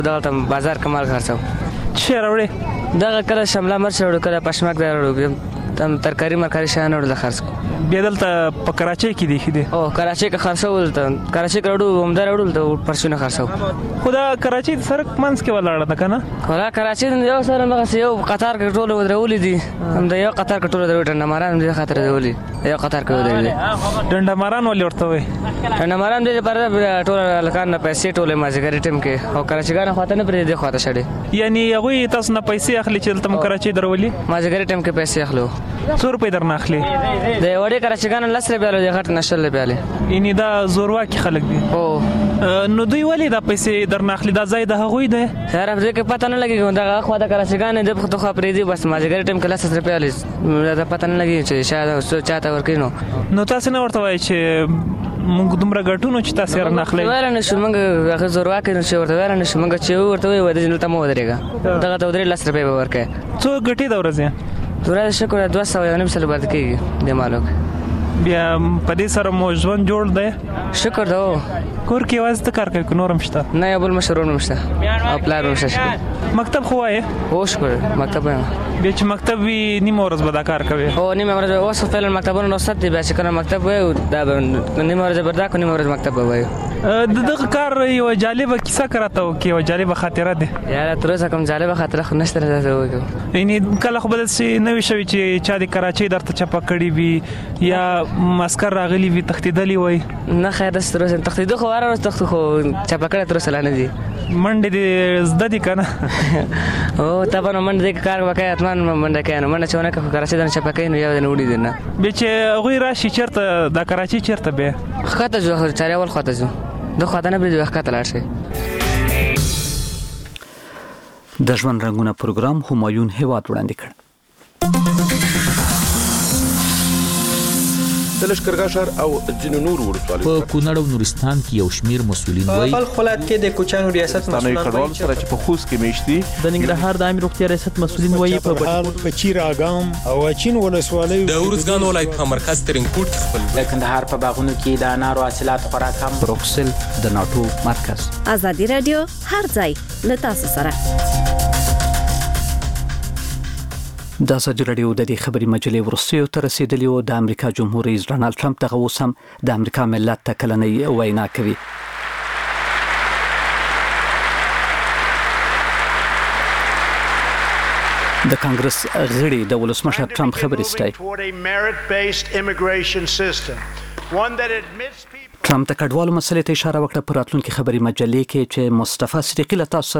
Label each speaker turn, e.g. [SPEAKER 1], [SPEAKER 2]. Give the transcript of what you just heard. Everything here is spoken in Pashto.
[SPEAKER 1] دغه بازار کمال خرڅو
[SPEAKER 2] چې راوړې
[SPEAKER 1] دغه کله شمله مرچ وړو کله پښماک دروړو تم ترکاری مرکاری شان وړل خرڅ
[SPEAKER 2] بیا دلته په کراچۍ کې دی خې
[SPEAKER 1] او کراچۍ کې خرڅول ته کراچۍ کړو هم دروړل ته پرشونه خرڅو
[SPEAKER 2] خدا کراچۍ سرک منځ کې ولاړه ده کنه
[SPEAKER 1] خلا کراچۍ یو سره مغه یو قطار کې ټول ودرولې دي هم د یو قطار کې ټول ودرول ډنډماران دې خاطر ودرولې یو قطار کې ودرولې
[SPEAKER 2] ډنډماران ولې ورته وي
[SPEAKER 1] ډنډماران دې پر ټول لکان پیسې ټول مازیګری ټیم کې او کراچۍ خواته نه پرې دې خواته شړې
[SPEAKER 2] یعنی هغه تاسو نه پیسې اخلي چې تم کراچۍ درولې
[SPEAKER 1] مازیګری ټیم کې پیسې اخلو
[SPEAKER 2] 100 روپۍ درنه اخلي
[SPEAKER 1] د وړې کراچۍ لسره بیالو د غټ نشل بیالې
[SPEAKER 2] یعنی دا زورواکي خلک دي
[SPEAKER 1] او
[SPEAKER 2] نو دوی ولې دا پیسې درنه اخلي دا ځای د هغوی دی
[SPEAKER 1] سره دې کې پته نه لګي دا خو دا کراچۍ د خو خو پرې دي بس مازیګری ټیم کې لسره روپۍ دا پته نه لګي چې شاید چاته ورکینو
[SPEAKER 2] نو تاسو نه ورته وایي چې مونږ دومره ګټونو چې تاسو رانه اخلي
[SPEAKER 1] ویل نه شو مونږ هغه زورواکي نه شو ورته ویل نه شو مونږ چې ورته وایي د جنت مو ودرېګا دغه ته ودرې لسره روپۍ ورکه
[SPEAKER 2] څو ګټي د ورځې
[SPEAKER 1] تورا شکر 200 یو سل بعد کېږي د مالک
[SPEAKER 2] بیا په دې سره مو ژوند جوړ دی
[SPEAKER 1] شکر دا
[SPEAKER 2] کور کې واز ته کار کوي نورم شته
[SPEAKER 1] نه یو بل مشرون نشته او پلان نشته
[SPEAKER 2] مکتب خو وای
[SPEAKER 1] هو شکر مکتب
[SPEAKER 2] بیا چې مکتب وی نیمه ورځ به دا کار کوي
[SPEAKER 1] او نیمه ورځ اوس فعلا مکتبونه نو ست دی بیا چې کنه مکتب وای دا نیمه ورځ بردا کو نیمه ورځ مکتب وای
[SPEAKER 2] دغه کار یو جالبه کیسه کراته او یو جالبه خاطره ده
[SPEAKER 1] یاره تر اوسه کوم جالبه خاطره خو نشته راځي
[SPEAKER 2] یعنی کله خو بل سي نوې شوی چې چا د کراچۍ درته چپا کړی وي یا مسکر راغلی وي تختیدلی وای
[SPEAKER 1] نه خیر است تر اوسه تختیدو خو واره تخت خو چپا کړی تر اوسه نه دي
[SPEAKER 2] منډه دې زده دي کنه
[SPEAKER 1] او تاسو نو منډه دې کار وکای اتمان منډه کاینه منډه چونه که کراچۍ دنه چپا کین یو نه وډی دنه
[SPEAKER 2] به چې غوی راشي چرته د کراچۍ چرته به
[SPEAKER 1] خاطه جو چاري اول خاطه جو د خاطه نه به وخت لاړ شي
[SPEAKER 3] د ژوند رنگونه پروګرام همایون هیواد وړاندې کړ
[SPEAKER 4] د لښکرګاه ښار او ځینو نورو ولسوالیو
[SPEAKER 5] په کونړ او نورستان کې یو شمیر مسولین وایي
[SPEAKER 6] په خپل کې د کوچانو ریاست مسولین
[SPEAKER 4] وایي چې په خوست کې میشتي
[SPEAKER 6] د ننګرهار د عامه روغتیا ریاست مسولین وایي
[SPEAKER 7] په چیر اګام او چین ولسوالیو
[SPEAKER 8] د ورزګان ولایت په مرکز ترینکوټ خپل
[SPEAKER 9] د کندهار په باغونو کې د انارو حاصلات خوراک هم
[SPEAKER 3] بروکسل د ناتو مرکز
[SPEAKER 10] ازادي رادیو هر ځای له تاسو سره
[SPEAKER 3] د ازادي رادیو د دې خبري مجلې ورسېو تر رسیدلی او د امریکا جمهور رئیس ډونالد ټرمپ دغه اوسم د امریکا ملت ته کلنۍ وینا کوي د کانګرس غړي د ولسمشر ټرمپ خبرې ستایي ټرمپ د کډوالو مسلې ته اشاره وکړه پر راتلونکي خبري مجلې کې چې مصطفی صدیقی له تاسو